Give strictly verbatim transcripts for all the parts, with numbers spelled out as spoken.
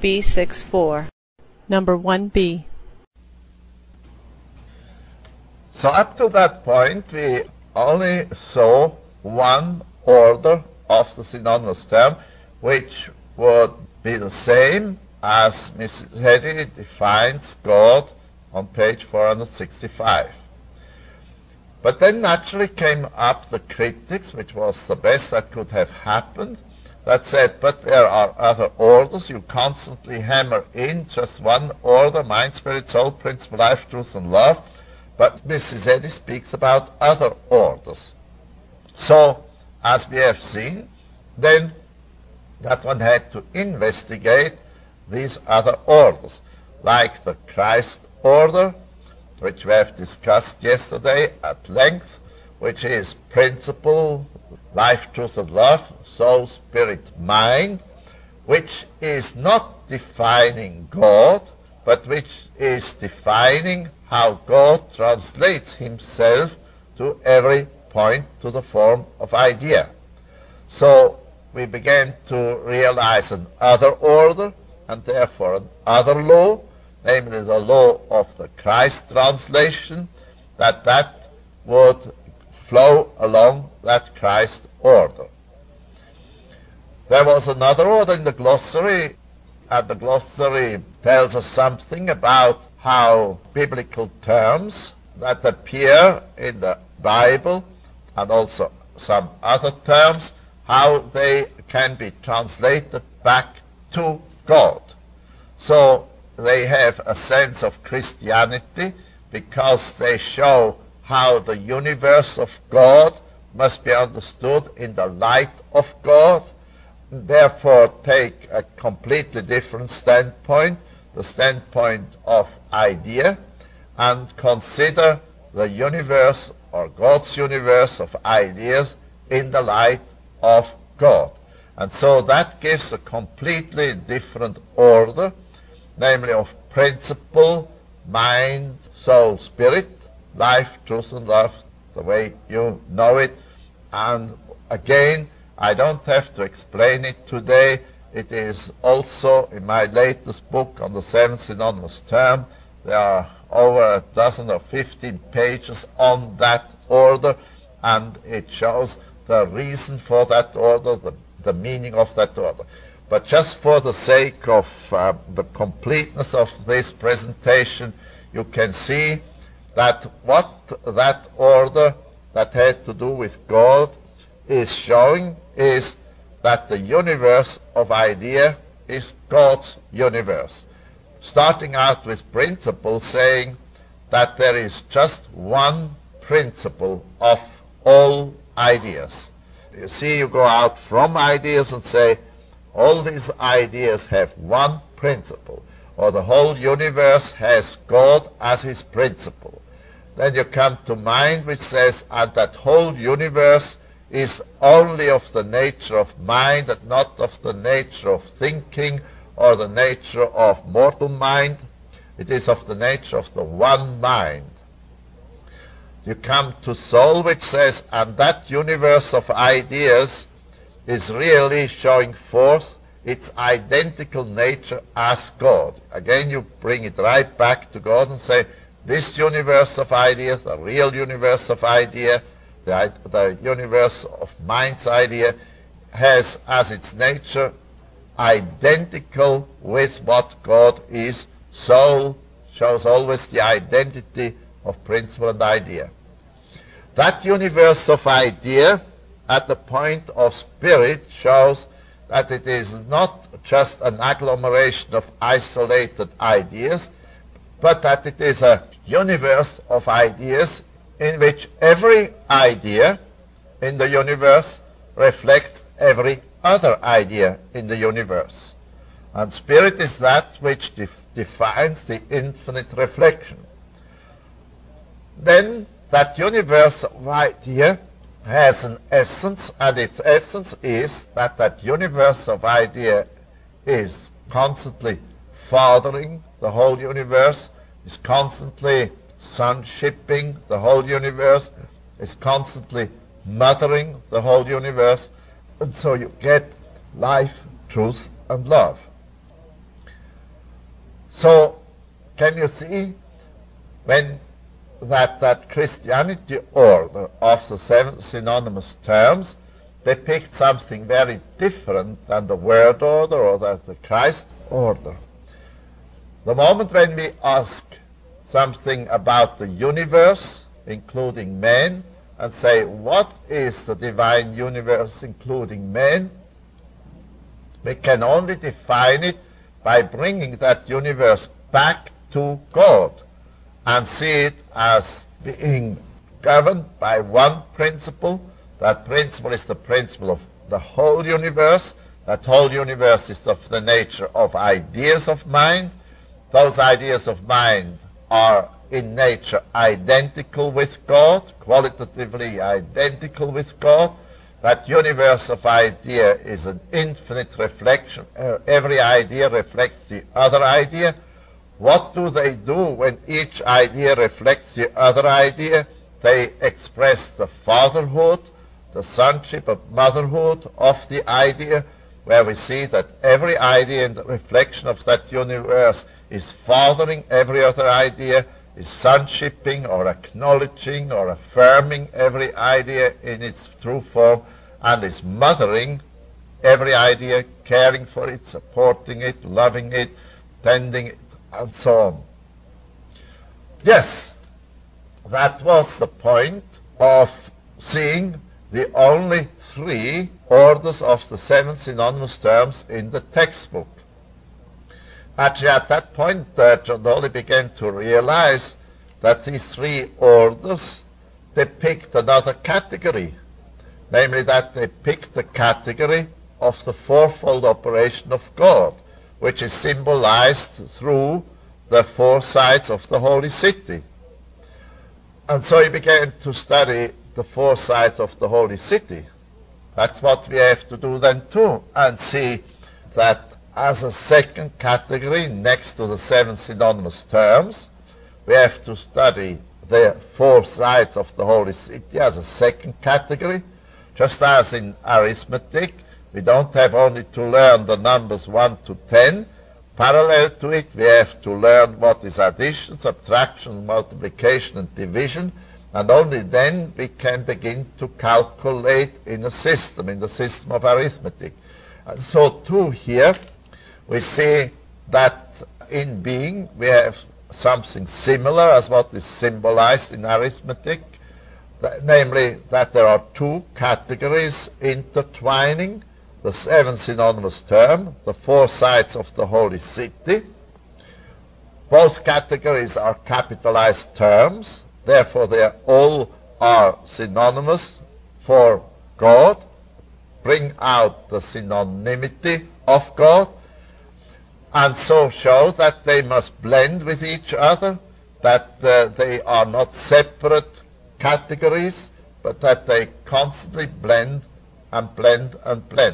B six four. Number one B. So up to that point, we only saw one order of the synonymous term, which would be the same as Missus Eddy defines God on page four hundred sixty-five. But then naturally came up the critics, which was the best that could have happened, that said, but there are other orders. You constantly hammer in just one order, mind, spirit, soul, principle, life, truth, and love. But Missus Eddy speaks about other orders. So, as we have seen, then that one had to investigate these other orders, like the Christ order, which we have discussed yesterday at length, which is principle, life, truth, and love, soul, spirit, mind, which is not defining God, but which is defining how God translates himself to every point to the form of idea. So we began to realize an other order, and therefore another law, namely the law of the Christ translation, that that would flow along that Christ order. There was another order in the glossary, and the glossary tells us something about how biblical terms that appear in the Bible, and also some other terms, how they can be translated back to God. So they have a sense of Christianity because they show how the universe of God must be understood in the light of God, therefore take a completely different standpoint, the standpoint of idea, and consider the universe or God's universe of ideas in the light of God. And so that gives a completely different order, namely of principle, mind, soul, spirit, life, truth, and love, the way you know it. And again, I don't have to explain it today. It is also in my latest book on the seventh synonymous term. There are over a dozen or fifteen pages on that order, and it shows the reason for that order, the, the meaning of that order. But just for the sake of uh, the completeness of this presentation, you can see that what that order that had to do with God is showing is that the universe of idea is God's universe. Starting out with principle, saying that there is just one principle of all ideas. You see, you go out from ideas and say, all these ideas have one principle, or the whole universe has God as his principle. Then you come to mind, which says, and that whole universe is only of the nature of mind and not of the nature of thinking or the nature of mortal mind. It is of the nature of the one mind. You come to soul, which says, and that universe of ideas is really showing forth its identical nature as God. Again, you bring it right back to God and say, this universe of ideas, the real universe of idea, the, the universe of mind's idea, has as its nature identical with what God is. Soul shows always the identity of principle and idea. That universe of idea at the point of spirit shows that it is not just an agglomeration of isolated ideas, but that it is a universe of ideas in which every idea in the universe reflects every other idea in the universe. And spirit is that which def- defines the infinite reflection. Then that universe of idea has an essence, and its essence is that that universe of idea is constantly fathering the whole universe, is constantly sonshipping the whole universe, is constantly mothering the whole universe, and so you get life, truth, and love. So, can you see when that, that Christianity order of the seven synonymous terms depict something very different than the word order or the, the Christ order. The moment when we ask something about the universe, including man, and say, what is the divine universe, including man, we can only define it by bringing that universe back to God and see it as being governed by one principle. That principle is the principle of the whole universe. That whole universe is of the nature of ideas of mind. Those ideas of mind are in nature identical with God, qualitatively identical with God. That universe of idea is an infinite reflection. Every idea reflects the other idea. What do they do when each idea reflects the other idea? They express the fatherhood, the sonship of motherhood of the idea, where we see that every idea in the reflection of that universe is fathering every other idea, is sonshipping or acknowledging or affirming every idea in its true form, and is mothering every idea, caring for it, supporting it, loving it, tending it, and so on. Yes, that was the point of seeing the only three orders of the seven synonymous terms in the textbook. Actually, at that point, uh, John Dolly began to realize that these three orders depict another category, namely that they depict the category of the fourfold operation of God, which is symbolized through the four sides of the holy city. And so he began to study the four sides of the holy city. That's what we have to do then too, and see that as a second category next to the seven synonymous terms, we have to study the four sides of the holy city as a second category. Just as in arithmetic, we don't have only to learn the numbers one to ten. Parallel to it, we have to learn what is addition, subtraction, multiplication, and division, and only then we can begin to calculate in a system, in the system of arithmetic. And so too here, we see that in being we have something similar as what is symbolized in arithmetic, that, namely that there are two categories intertwining the seven synonymous term, the four sides of the holy city. Both categories are capitalized terms, therefore they all are synonymous for God, bring out the synonymity of God, and so show that they must blend with each other, that uh, they are not separate categories, but that they constantly blend and blend and blend.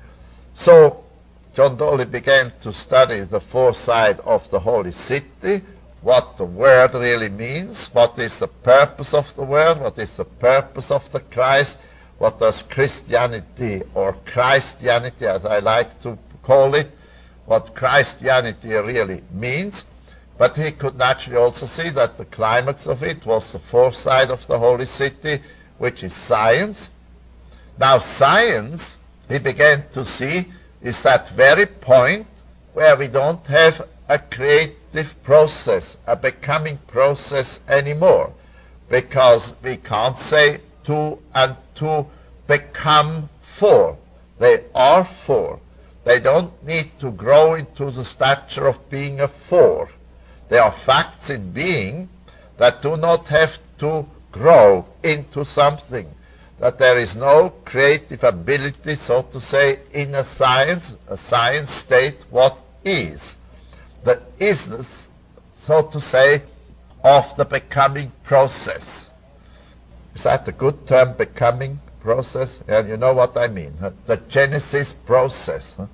So John Dolly began to study the four sides of the holy city, what the word really means, what is the purpose of the word, what is the purpose of the Christ, what does Christianity or Christianity, as I like to call it, what Christianity really means. But he could naturally also see that the climax of it was the fourth side of the holy city, which is science. Now science, he began to see, is that very point where we don't have a creative process, a becoming process anymore, because we can't say two and two become four. They are four. They don't need to grow into the stature of being a four. They are facts in being that do not have to grow into something, that there is no creative ability, so to say, in a science. A science state what is. The isness, so to say, of the becoming process. Is that a good term, becoming process? And you know what I mean, huh? The Genesis process. Huh?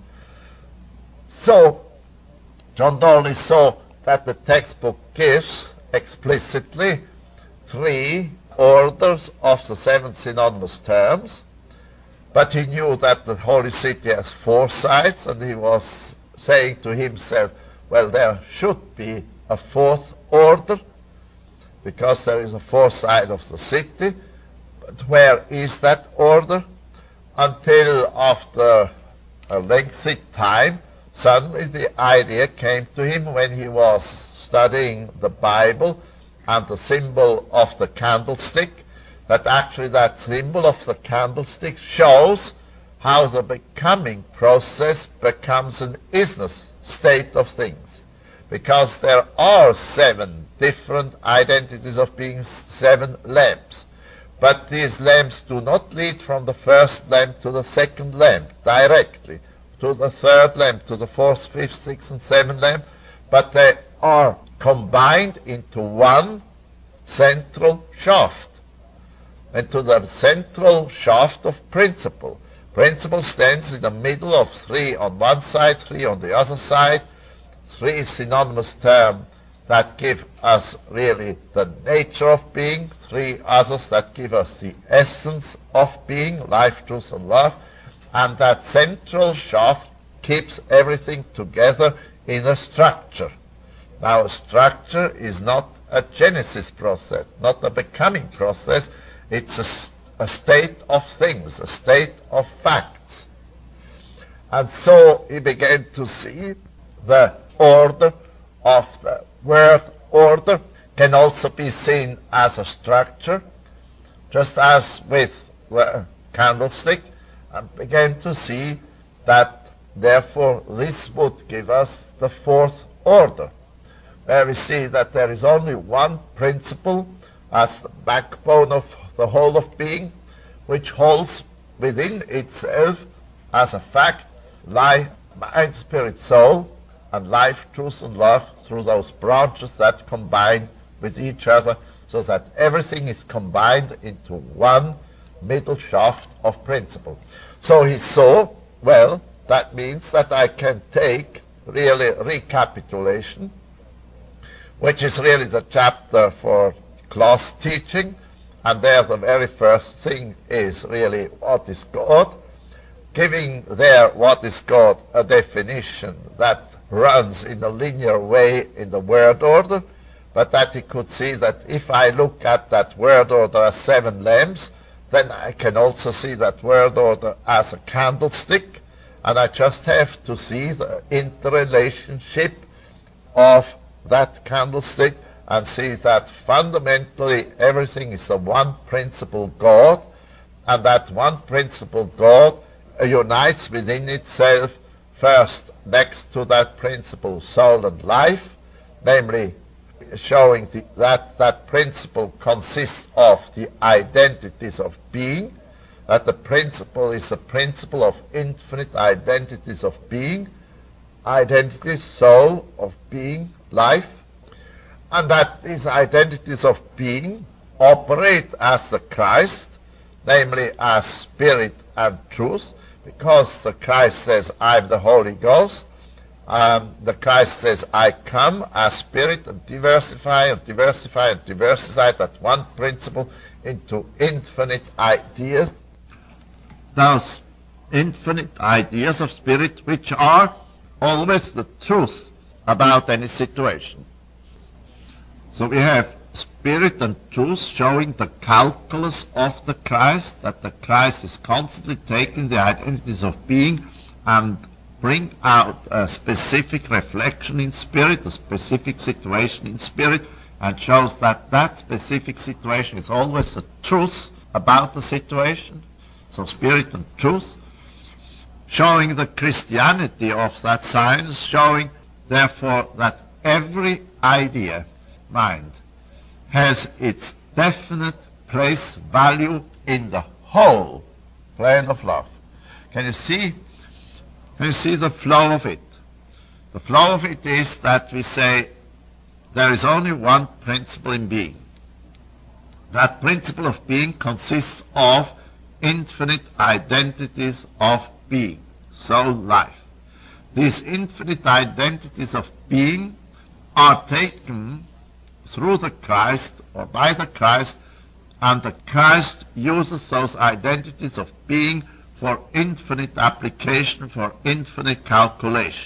So, John Dolly saw that the textbook gives explicitly three orders of the seven synonymous terms, but he knew that the holy city has four sides, and he was saying to himself, well, there should be a fourth order, because there is a fourth side of the city. But where is that order? Until after a lengthy time, suddenly the idea came to him when he was studying the Bible and the symbol of the candlestick, that actually that symbol of the candlestick shows how the becoming process becomes an isness state of things. Because there are seven different identities of being, seven lamps. But these lamps do not lead from the first lamp to the second lamp directly, to the third lamp, to the fourth, fifth, sixth, and seventh lamp, but they are combined into one central shaft, into the central shaft of principle. Principle stands in the middle of three on one side, three on the other side, three synonymous terms that give us really the nature of being, three others that give us the essence of being, life, truth, and love, and that central shaft keeps everything together in a structure. Now, a structure is not a genesis process, not a becoming process. It's a, a state of things, a state of facts. And so he began to see the order of the word order can also be seen as a structure, just as with the candlestick, and began to see that therefore this would give us the fourth order, where we see that there is only one principle as the backbone of the whole of being, which holds within itself as a fact life, mind, spirit, soul, and life, truth, and love through those branches that combine with each other, so that everything is combined into one middle shaft of principle. So he saw, well, that means that I can take really recapitulation, which is really the chapter for class teaching, and there the very first thing is really what is God, giving there what is God a definition that runs in a linear way in the word order, but that he could see that if I look at that word order as seven lamps, then I can also see that word order as a candlestick, and I just have to see the interrelationship of that candlestick and see that fundamentally everything is the one principle God, and that one principle God unites within itself first next to that principle soul and life, namely showing the, that that principle consists of the identities of being, that the principle is a principle of infinite identities of being, identity, soul, of being, life, and that these identities of being operate as the Christ, namely as spirit and truth, because the Christ says, I am the Holy Ghost. Um, the Christ says, I come as spirit and diversify and diversify and diversify that one principle into infinite ideas. Those infinite ideas of spirit which are always the truth about any situation. So we have spirit and truth showing the calculus of the Christ, that the Christ is constantly taking the identities of being and bring out a specific reflection in spirit, a specific situation in spirit, and shows that that specific situation is always the truth about the situation. So spirit and truth, showing the Christianity of that science, showing therefore that every idea, mind, has its definite place value in the whole plane of love. Can you see? Can you see the flow of it? The flow of it is that we say there is only one principle in being. That principle of being consists of infinite identities of being, soul, life. These infinite identities of being are taken through the Christ or by the Christ, and the Christ uses those identities of being for infinite application, for infinite calculation.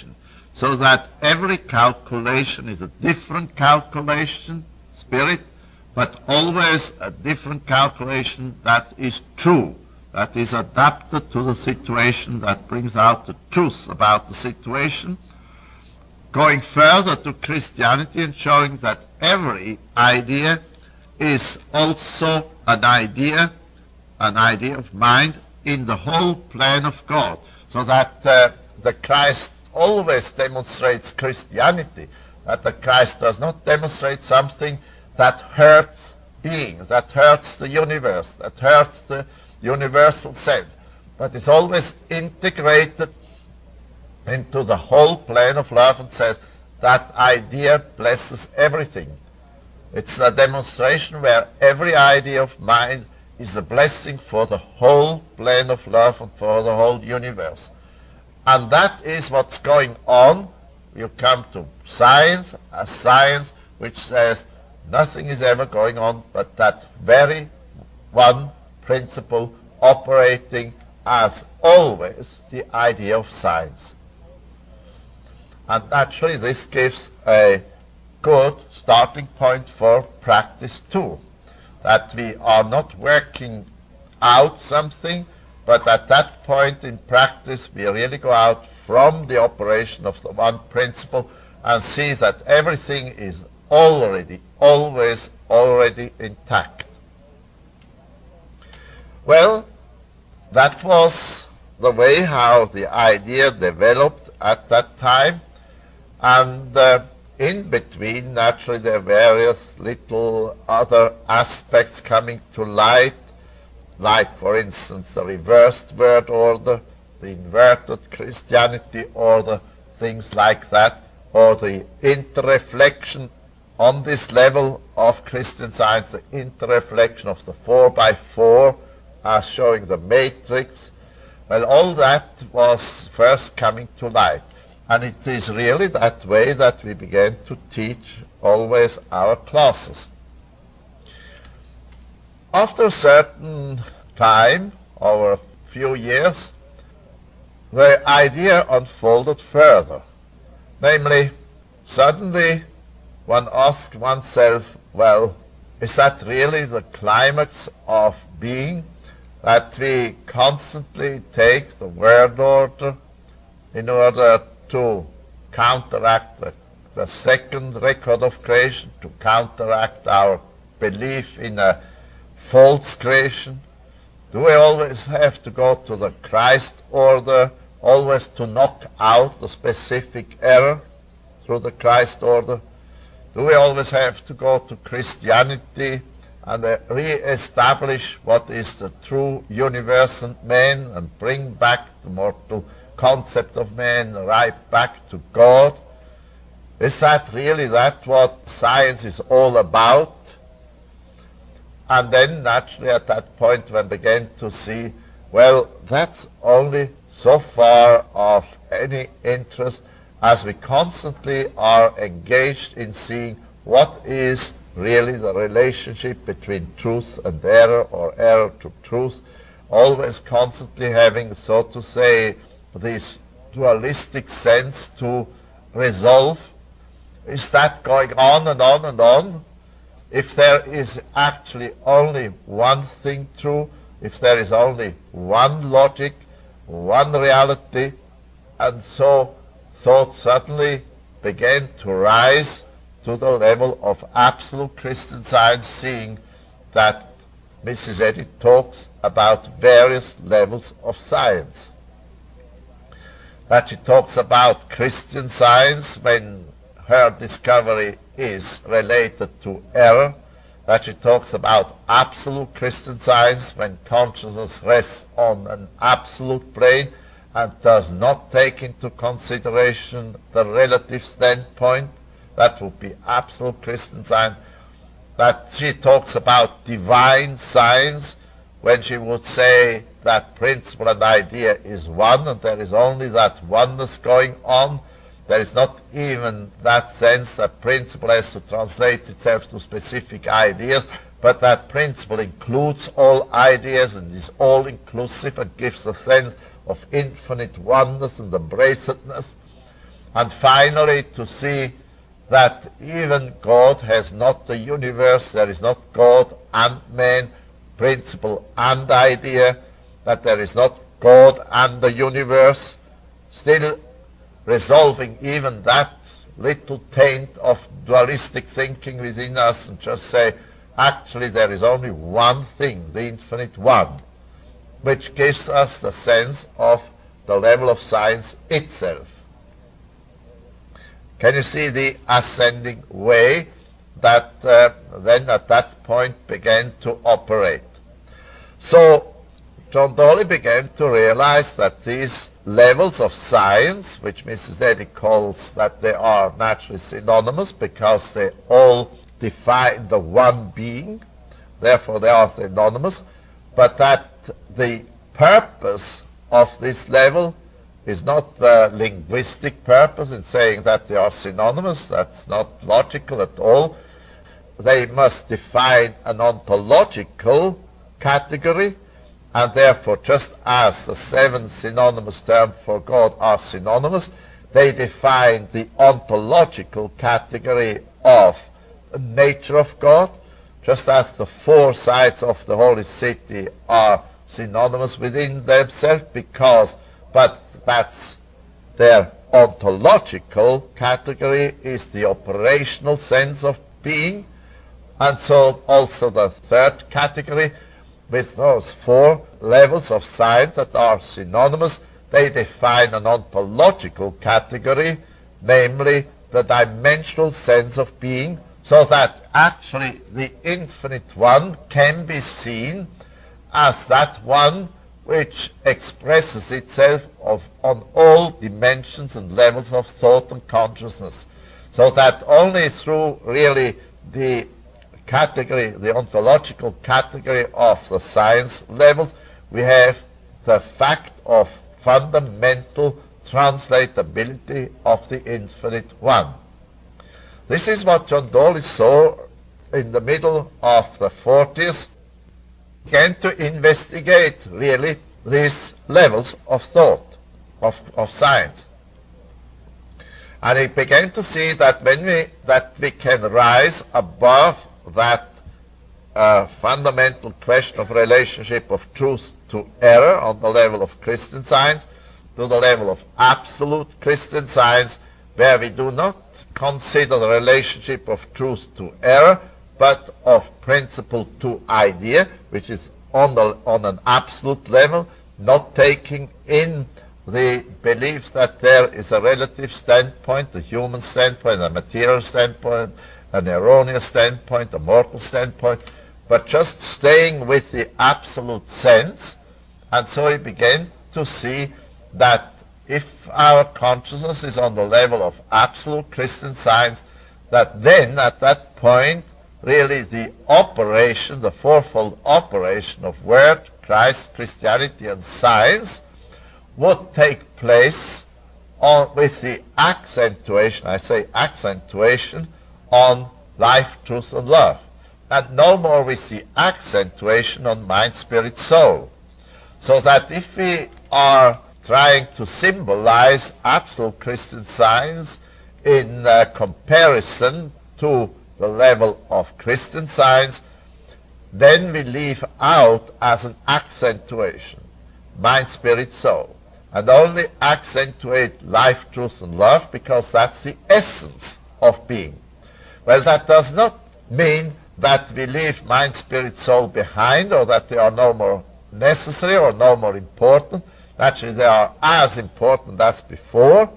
so that every calculation is a different calculation, spirit, but always a different calculation that is true, that is adapted to the situation, that brings out the truth about the situation, going further to Christianity and showing that every idea is also an idea, an idea of mind in the whole plan of God, so that uh, the Christ always demonstrates Christianity, that the Christ does not demonstrate something that hurts beings, that hurts the universe, that hurts the universal sense, but is always integrated into the whole plan of love and says that idea blesses everything. It's a demonstration where every idea of mind is a blessing for the whole plan of love and for the whole universe. And that is what's going on. You come to science, a science which says nothing is ever going on but that very one principle operating as always the idea of science. And actually this gives a good starting point for practice too, that we are not working out something, but at that point in practice we really go out from the operation of the one principle and see that everything is already, always, already intact. Well, that was the way how the idea developed at that time, and uh, in between naturally there are various little other aspects coming to light, like for instance the reversed word order, the inverted Christianity order, things like that, or the interreflection on this level of Christian Science, the interreflection of the four by four as showing the matrix. Well, all that was first coming to light. And it is really that way that we began to teach always our classes. After a certain time, over a few years, the idea unfolded further. Namely, suddenly one asked oneself, well, is that really the climax of being, that we constantly take the word order in order to counteract the, the second record of creation, to counteract our belief in a false creation? Do we always have to go to the Christ order, always to knock out the specific error through the Christ order? Do we always have to go to Christianity and uh, re-establish what is the true universal man and bring back the mortal concept of man right back to God? Is that really that what science is all about? And then naturally at that point one began to see, well, that's only so far of any interest as we constantly are engaged in seeing what is really the relationship between truth and error, or error to truth, always constantly having, so to say, this dualistic sense to resolve. Is that going on and on and on? If there is actually only one thing true, if there is only one logic, one reality, and so thought suddenly began to rise to the level of absolute Christian Science, seeing that Missus Eddy talks about various levels of science. That she talks about Christian Science when her discovery is related to error, that she talks about absolute Christian Science when consciousness rests on an absolute plane and does not take into consideration the relative standpoint. That would be absolute Christian Science. That she talks about divine science when she would say that principle and idea is one and there is only that oneness going on. There is not even that sense that principle has to translate itself to specific ideas, but that principle includes all ideas and is all-inclusive and gives a sense of infinite oneness and embracedness. And finally, to see that even God has not the universe, there is not God and man, principle and idea, that there is not God and the universe, still resolving even that little taint of dualistic thinking within us and just say, actually there is only one thing, the infinite one, which gives us the sense of the level of science itself. Can you see the ascending way that uh, then at that point began to operate? So John Dolly began to realize that these levels of science, which Missus Eddy calls that they are naturally synonymous because they all define the one being, therefore they are synonymous, but that the purpose of this level is not the linguistic purpose in saying that they are synonymous. That's not logical at all. They must define an ontological category, and therefore just as the seven synonymous terms for God are synonymous, they define the ontological category of the nature of God, just as the four sides of the holy city are synonymous within themselves, because, but that's their ontological category is the operational sense of being, and so also the third category, with those four levels of science that are synonymous, they define an ontological category, namely the dimensional sense of being, so that actually the infinite one can be seen as that one which expresses itself of, on all dimensions and levels of thought and consciousness. So that only through really the category, the ontological category of the science levels, we have the fact of fundamental translatability of the infinite one. This is what John Dolly saw in the middle of the forties, began to investigate really these levels of thought, of, of science. And he began to see that when we, that we can rise above that uh, fundamental question of relationship of truth to error on the level of Christian Science, to the level of absolute Christian Science, where we do not consider the relationship of truth to error, but of principle to idea, which is on, the, on an absolute level, not taking in the belief that there is a relative standpoint, a human standpoint, a material standpoint, an erroneous standpoint, a mortal standpoint, but just staying with the absolute sense. And so he began to see that if our consciousness is on the level of absolute Christian Science, that then at that point really the operation, the fourfold operation of Word, Christ, Christianity and Science would take place on, with the accentuation, I say accentuation, on life, truth and love. And no more with the accentuation on mind, spirit, soul. So that if we are trying to symbolize absolute Christian Science in uh, comparison to the level of Christian Science, then we leave out as an accentuation mind, spirit, soul, and only accentuate life, truth and love, because that's the essence of being. Well, that does not mean that we leave mind, spirit, soul behind, or that they are no more necessary or no more important. Actually, they are as important as before,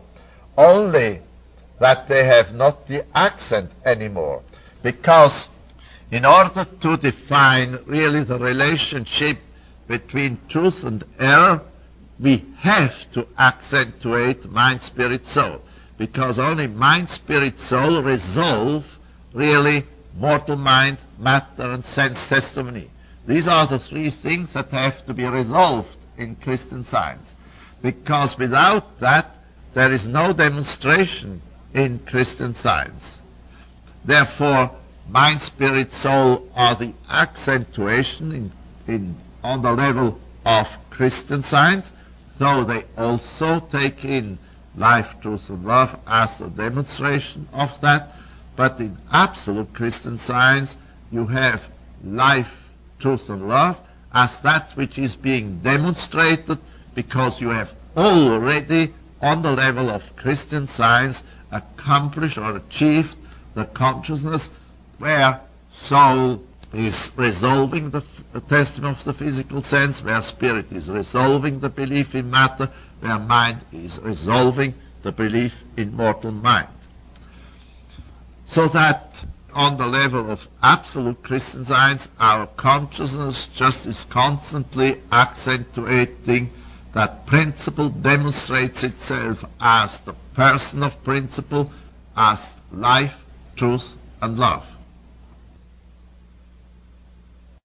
only that they have not the accent anymore. Because in order to define really the relationship between truth and error, we have to accentuate mind, spirit, soul. Because only mind, spirit, soul resolve really mortal mind, matter, and sense testimony. These are the three things that have to be resolved in Christian Science. Because without that, there is no demonstration in Christian Science. Therefore, mind, spirit, soul are the accentuation in, in, on the level of Christian Science, though they also take in life, truth, and love as the demonstration of that. But in absolute Christian Science, you have life, truth, and love as that which is being demonstrated, because you have already, on the level of Christian Science, accomplished or achieved the consciousness where soul is resolving the, the testimony of the physical sense, where spirit is resolving the belief in matter, where mind is resolving the belief in mortal mind. So that on the level of absolute Christian Science, our consciousness just is constantly accentuating that principle, demonstrates itself as the person of principle, as life, truth, and love.